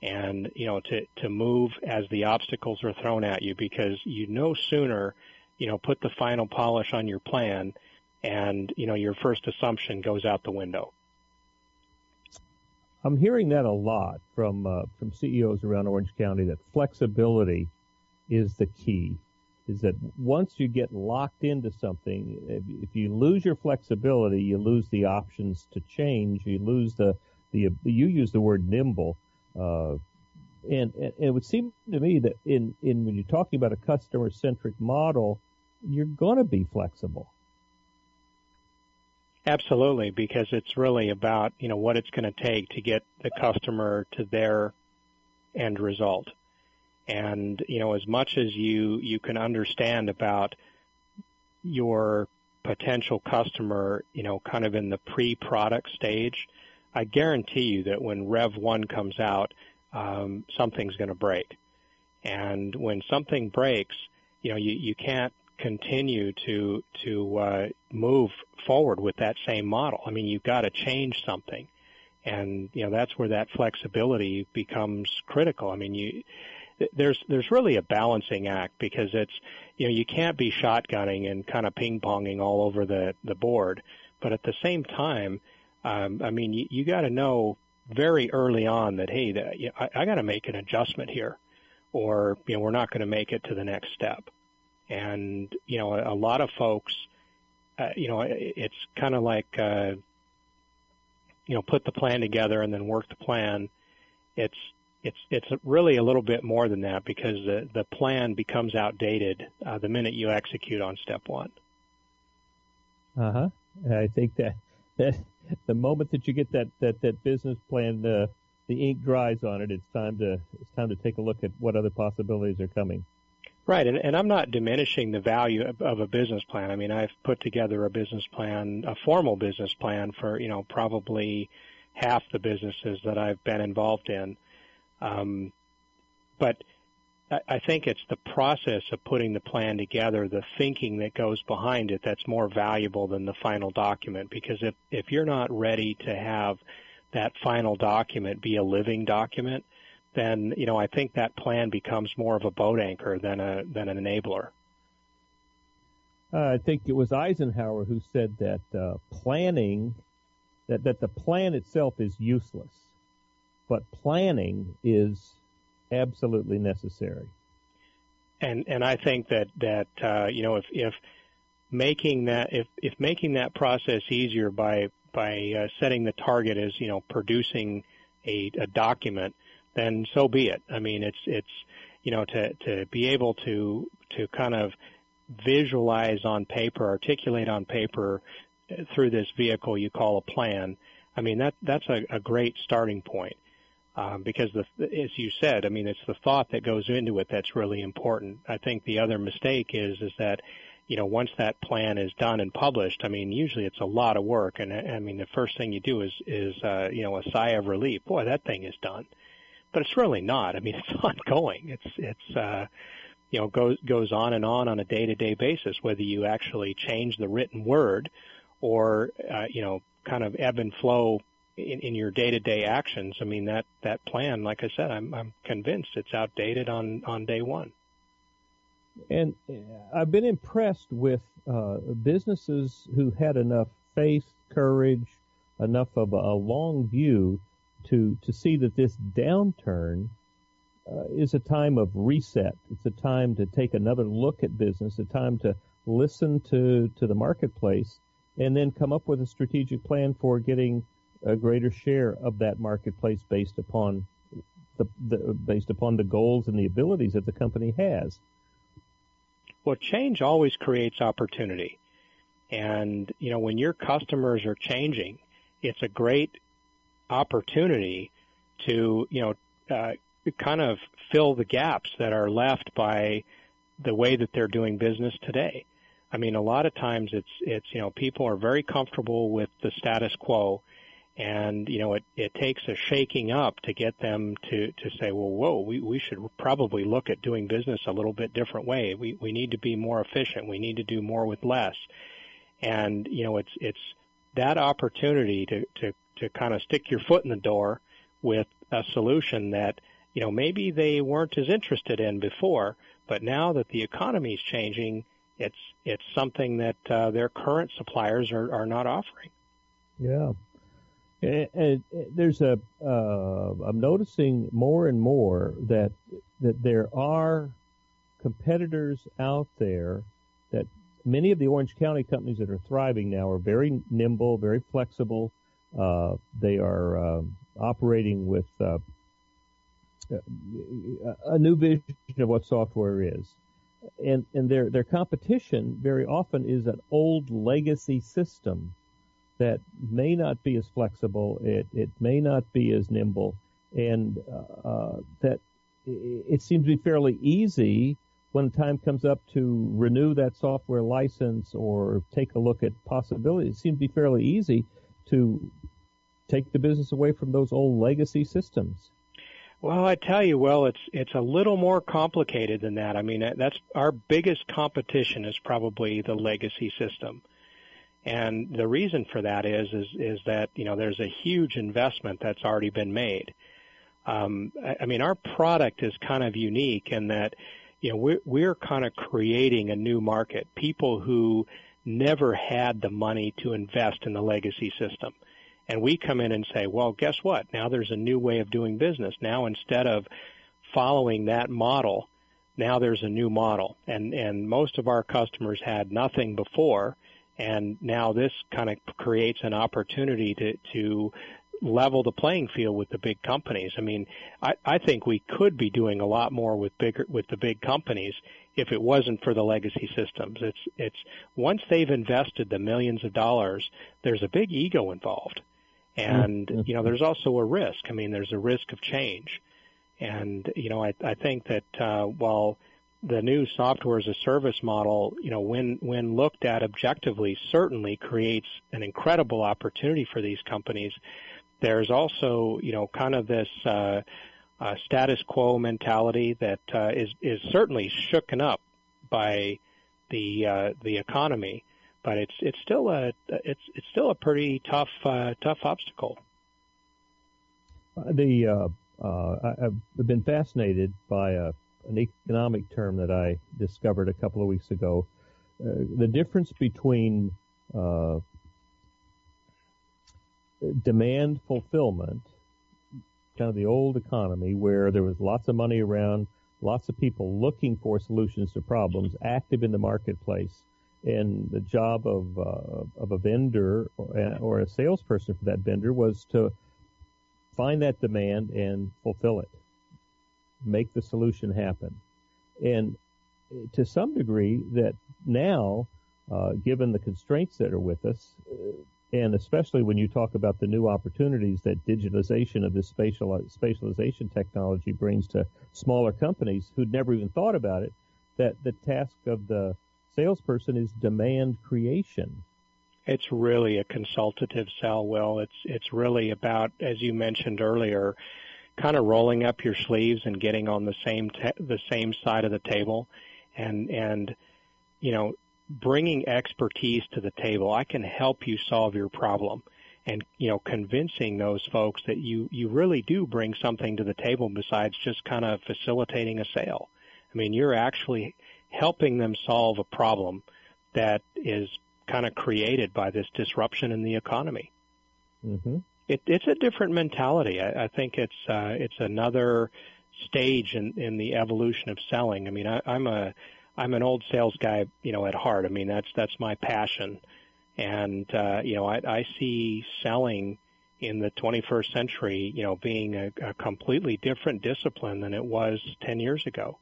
and, you know, to, to move as the obstacles are thrown at you, because you no sooner, you know, put the final polish on your plan and, you know, your first assumption goes out the window. I'm hearing that a lot from uh, from C E Os around Orange County, that flexibility is the key. Is that once you get locked into something, if, if you lose your flexibility, you lose the options to change. You lose the, the you use the word nimble. Uh, and, and it would seem to me that in, in when you're talking about a customer-centric model, you're going to be flexible. Absolutely, because it's really about, you know, what it's going to take to get the customer to their end result. And, you know, as much as you, you can understand about your potential customer, you know, kind of in the pre-product stage, I guarantee you that when Rev one comes out, um, something's going to break. And when something breaks, you know, you, you can't continue to to uh, move forward with that same model. I mean, you've got to change something. And, you know, that's where that flexibility becomes critical. I mean, you there's there's really a balancing act, because it's, you know, you can't be shotgunning and kind of ping-ponging all over the, the board. But at the same time, um, I mean, you, you got to know very early on that, hey, that, you know, I, I got to make an adjustment here, or, you know, we're not going to make it to the next step. And, you know, a, a lot of folks, uh, you know, it, it's kind of like, uh, you know, put the plan together and then work the plan. It's it's it's really a little bit more than that, because the, the plan becomes outdated uh, the minute you execute on step one. Uh-huh. I think that, that the moment that you get that, that, that business plan, uh, the ink dries on it, it's time to it's time to take a look at what other possibilities are coming. Right, and, and I'm not diminishing the value of, of a business plan. I mean, I've put together a business plan, a formal business plan for, you know, probably half the businesses that I've been involved in. Um, but I, I think it's the process of putting the plan together, the thinking that goes behind it, that's more valuable than the final document. Because if, if you're not ready to have that final document be a living document, then, you know, I think that plan becomes more of a boat anchor than a than an enabler. Uh, I think it was Eisenhower who said that uh, planning, that, that the plan itself is useless, but planning is absolutely necessary. And and I think that that uh, you know, if if making that if if making that process easier by by uh, setting the target as, you know, producing a, a document, then so be it. I mean, it's it's you know, to to be able to to kind of visualize on paper, articulate on paper through this vehicle you call a plan. I mean, that that's a, a great starting point, um, because the, as you said, I mean, it's the thought that goes into it that's really important. I think the other mistake is is that, you know, once that plan is done and published, I mean, usually it's a lot of work, and I mean, the first thing you do is is uh, you know, a sigh of relief. Boy, that thing is done. But it's really not. I mean, it's ongoing. It's it's uh, you know, goes goes on and on on a day-to-day basis, whether you actually change the written word or uh, you know, kind of ebb and flow in, in your day-to-day actions. I mean, that that plan, like I said, I'm I'm convinced it's outdated on on day one. And I've been impressed with uh, businesses who had enough faith, courage, enough of a, a long view to to see that this downturn uh, is a time of reset. It's a time to take another look at business, a time to listen to, to the marketplace, and then come up with a strategic plan for getting a greater share of that marketplace based upon the, the based upon the goals and the abilities that the company has. Well, change always creates opportunity. And, you know, when your customers are changing, it's a great opportunity to, you know, uh, kind of fill the gaps that are left by the way that they're doing business today. I mean, a lot of times it's, it's, you know, people are very comfortable with the status quo, and, you know, it, it takes a shaking up to get them to, to say, well, whoa, we, we should probably look at doing business a little bit different way. We, we need to be more efficient. We need to do more with less. And, you know, it's, it's that opportunity to, to, to kind of stick your foot in the door with a solution that you know, maybe they weren't as interested in before, but now that the economy is changing, it's it's something that uh, their current suppliers are, are not offering. Yeah. And, and there's a, uh, I'm noticing more and more that that there are competitors out there that many of the Orange County companies that are thriving now are very nimble, very flexible. Uh, they are um, operating with uh, a new vision of what software is. And, and their, their competition very often is an old legacy system that may not be as flexible, it, it may not be as nimble, and uh, that it seems to be fairly easy when the time comes up to renew that software license or take a look at possibilities. It seems to be fairly easy to take the business away from those old legacy systems. Well, I tell you, well, it's it's a little more complicated than that. I mean, that's our biggest competition is probably the legacy system. And the reason for that is, is, is that, you know, there's a huge investment that's already been made. Um, I, I mean, our product is kind of unique in that, you know, we're, we're kind of creating a new market, people who never had the money to invest in the legacy system. And we come in and say, well, guess what? Now there's a new way of doing business. Now instead of following that model, now there's a new model. And, and most of our customers had nothing before. And now this kind of creates an opportunity to, to level the playing field with the big companies. I mean, I, I think we could be doing a lot more with bigger with the big companies if it wasn't for the legacy systems. It's it's once they've invested the millions of dollars, there's a big ego involved, and mm-hmm. you know there's also a risk. I mean, there's a risk of change, and you know I I think that uh, while the new software as a service model, you know, when when looked at objectively, certainly creates an incredible opportunity for these companies. There's also, you know, kind of this uh, uh, status quo mentality that uh, is is certainly shooken up by the uh, the economy, but it's it's still a it's it's still a pretty tough uh, tough obstacle. The uh, uh, I've been fascinated by a. an economic term that I discovered a couple of weeks ago, uh, the difference between uh, demand fulfillment, kind of the old economy where there was lots of money around, lots of people looking for solutions to problems, active in the marketplace, and the job of uh, of a vendor or, or a salesperson for that vendor was to find that demand and fulfill it. Make the solution happen. And to some degree that now, uh, given the constraints that are with us, uh, and especially when you talk about the new opportunities that digitalization of this spatial, spatialization technology brings to smaller companies who'd never even thought about it, that the task of the salesperson is demand creation. It's really a consultative sell, Will. It's, it's really about, as you mentioned earlier, kind of rolling up your sleeves and getting on the same te- the same side of the table, and and you know bringing expertise to the table. I can help you solve your problem, and you know convincing those folks that you you really do bring something to the table besides just kind of facilitating a sale. I mean, you're actually helping them solve a problem that is kind of created by this disruption in the economy. Mm-hmm. It, it's a different mentality. I, I think it's uh, it's another stage in, in the evolution of selling. I mean, I, I'm a I'm an old sales guy, you know, at heart. I mean, that's that's my passion, and uh, you know, I, I see selling in the twenty-first century, you know, being a, a completely different discipline than it was ten years ago.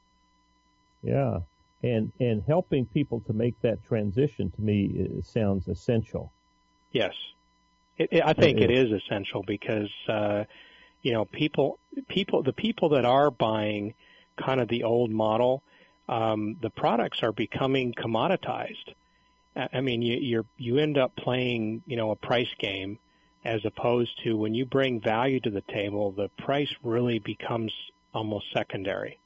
Yeah, and and helping people to make that transition to me is, sounds essential. Yes. It, it, I think it is essential because, uh, you know, people, people, the people that are buying kind of the old model, um, the products are becoming commoditized. I mean, you, you're, you end up playing, you know, a price game as opposed to when you bring value to the table, the price really becomes almost secondary.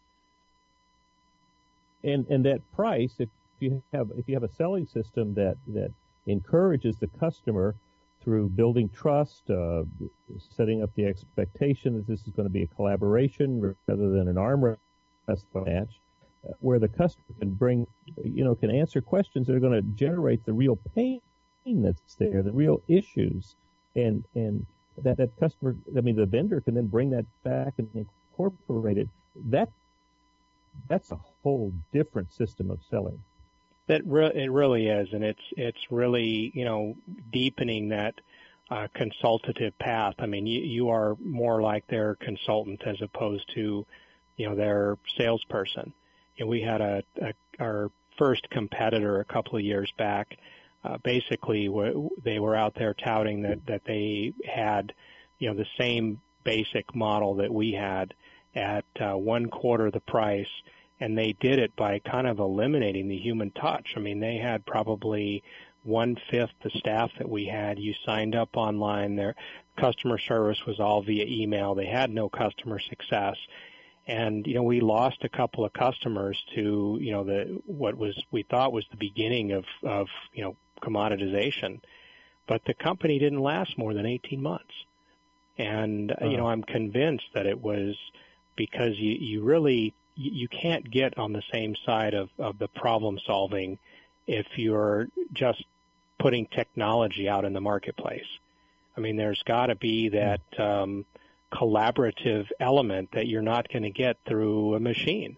And, and that price, if you have, if you have a selling system that, that encourages the customer through building trust, uh, setting up the expectation that this is going to be a collaboration rather than an arm wrestling match, uh, where the customer can bring, you know, can answer questions that are going to generate the real pain that's there, the real issues, and and that that customer, I mean, the vendor can then bring that back and incorporate it. That that's a whole different system of selling. That re- it really is, and it's it's really, you know, deepening that uh, consultative path. I mean, you, you are more like their consultant as opposed to, you know, their salesperson. You know, we had a, a our first competitor a couple of years back. Uh, basically, w- they were out there touting that that they had, you know, the same basic model that we had at uh, one quarter the price. And they did it by kind of eliminating the human touch. I mean, they had probably one-fifth the staff that we had. You signed up online. Their customer service was all via email. They had no customer success. And, you know, we lost a couple of customers to, you know, the what was we thought was the beginning of, of you know, commoditization. But the company didn't last more than eighteen months. And, uh-huh. you know, I'm convinced that it was because you, you really – you can't get on the same side of, of the problem solving if you're just putting technology out in the marketplace. I mean, there's got to be that um, collaborative element that you're not going to get through a machine.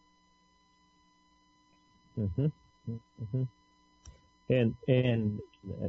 Mm-hmm. Mm-hmm. And and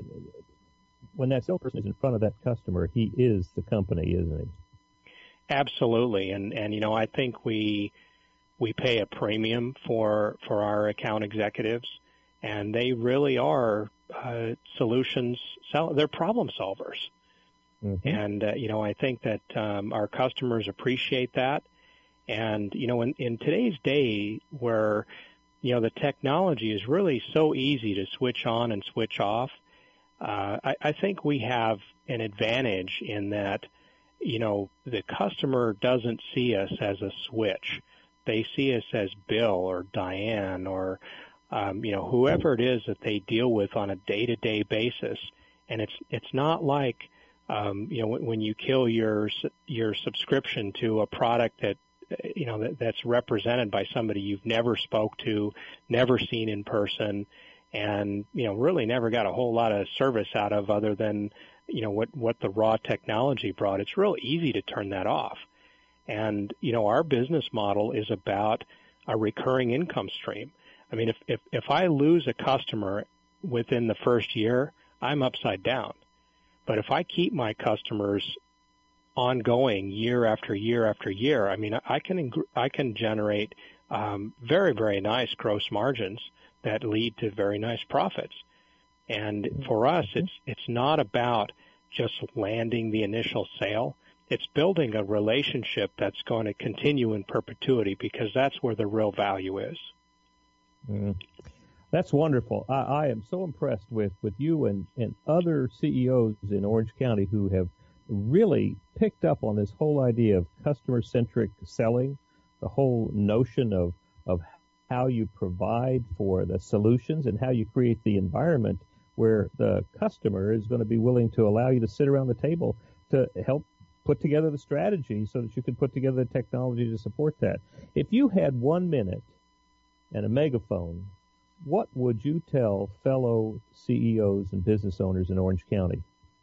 when that salesperson is in front of that customer, he is the company, isn't he? Absolutely. And and you know, I think we. We pay a premium for, for our account executives, and they really are uh, solutions. They're problem solvers, mm-hmm. and uh, you know I think that um, our customers appreciate that. And you know, in, in today's day, where you know the technology is really so easy to switch on and switch off, uh, I, I think we have an advantage in that you know the customer doesn't see us as a switch. They see us as Bill or Diane or, um, you know, whoever it is that they deal with on a day-to-day basis. And it's it's not like, um, you know, when, when you kill your your subscription to a product that, you know, that, that's represented by somebody you've never spoke to, never seen in person, and, you know, really never got a whole lot of service out of other than, you know, what, what the raw technology brought. It's real easy to turn that off. And, you know, our business model is about a recurring income stream. I mean, if, if, if I lose a customer within the first year, I'm upside down. But if I keep my customers ongoing year after year after year, I mean, I can, I can generate um, very, very nice gross margins that lead to very nice profits. And for us, it's, it's not about just landing the initial sale. It's building a relationship that's going to continue in perpetuity because that's where the real value is. Mm. That's wonderful. I, I am so impressed with, with you and, and other C E Os in Orange County who have really picked up on this whole idea of customer-centric selling, the whole notion of, of how you provide for the solutions and how you create the environment where the customer is going to be willing to allow you to sit around the table to help put together the strategy so that you can put together the technology to support that. If you had one minute and a megaphone, what would you tell fellow C E Os and business owners in Orange County?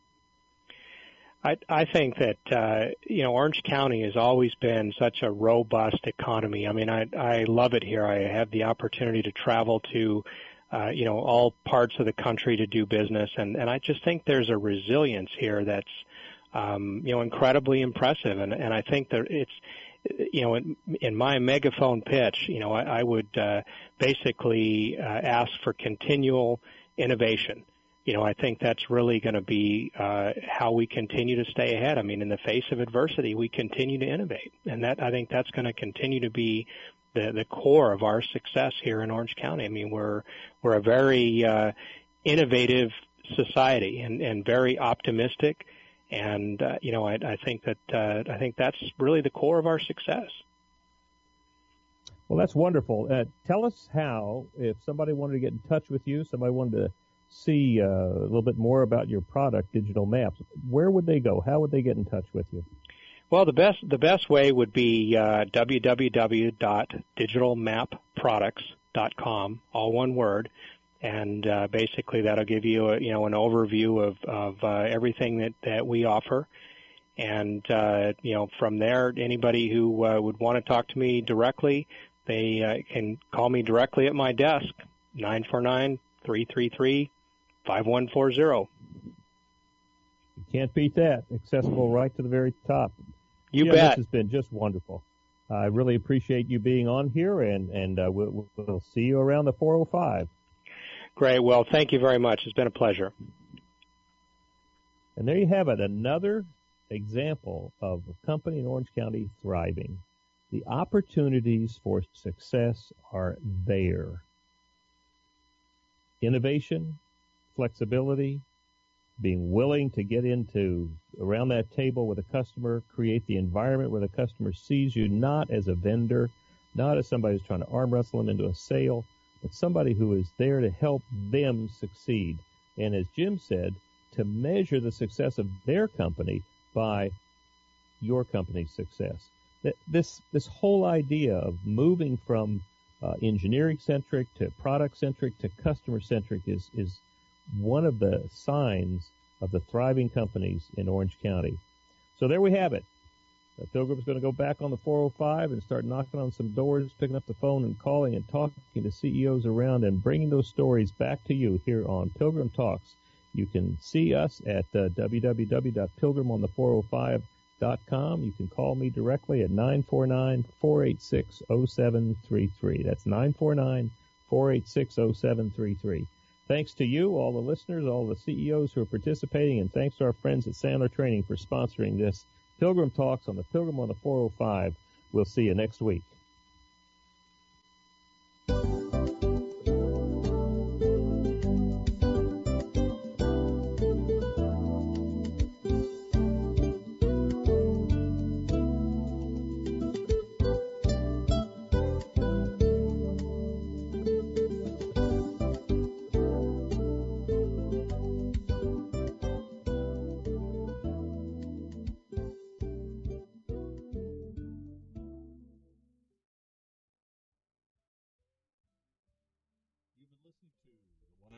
I, I think that, uh, you know, Orange County has always been such a robust economy. I mean, I, I love it here. I have the opportunity to travel to, uh, you know, all parts of the country to do business. And, and I just think there's a resilience here that's, Um, you know, incredibly impressive. And, and I think that it's, you know, in, in my megaphone pitch, you know, I, I would uh, basically uh, ask for continual innovation. You know, I think that's really going to be uh, how we continue to stay ahead. I mean, in the face of adversity, we continue to innovate. And that, I think that's going to continue to be the, the core of our success here in Orange County. I mean, we're, we're a very uh, innovative society and, and very optimistic. And, uh, you know, I, I think that uh, I think that's really the core of our success. Well, that's wonderful. Uh, tell us how, if somebody wanted to get in touch with you, somebody wanted to see uh, a little bit more about your product, Digital Maps, where would they go? How would they get in touch with you? Well, the best the best way would be uh, w w w dot digital map products dot com, all one word, and uh, basically that'll give you a, you know an overview of of uh, everything that, that we offer, and uh, you know from there anybody who uh, would want to talk to me directly, they uh, can call me directly at my desk, nine four nine, three three three, five one four zero. You can't beat that. Accessible right to the very top. You yeah, bet. This has been just wonderful. I really appreciate you being on here, and, and uh, we'll, we'll see you around the four oh five. Great. Well, thank you very much. It's been a pleasure. And there you have it, another example of a company in Orange County thriving. The opportunities for success are there. Innovation, flexibility, being willing to get into around that table with a customer, create the environment where the customer sees you not as a vendor, not as somebody who's trying to arm wrestle them into a sale, but somebody who is there to help them succeed. And as Jim said, to measure the success of their company by your company's success. This this whole idea of moving from uh, engineering-centric to product-centric to customer-centric is is one of the signs of the thriving companies in Orange County. So there we have it. Uh, Pilgrim's going to go back on the four oh five and start knocking on some doors, picking up the phone and calling and talking to C E Os around and bringing those stories back to you here on Pilgrim Talks. You can see us at uh, w w w dot pilgrim on the four oh five dot com. You can call me directly at nine four nine, four eight six, oh seven three three. That's nine four nine, four eight six, oh seven three three. Thanks to you, all the listeners, all the C E Os who are participating, and thanks to our friends at Sandler Training for sponsoring this Pilgrim Talks on the Pilgrim on the four oh five. We'll see you next week.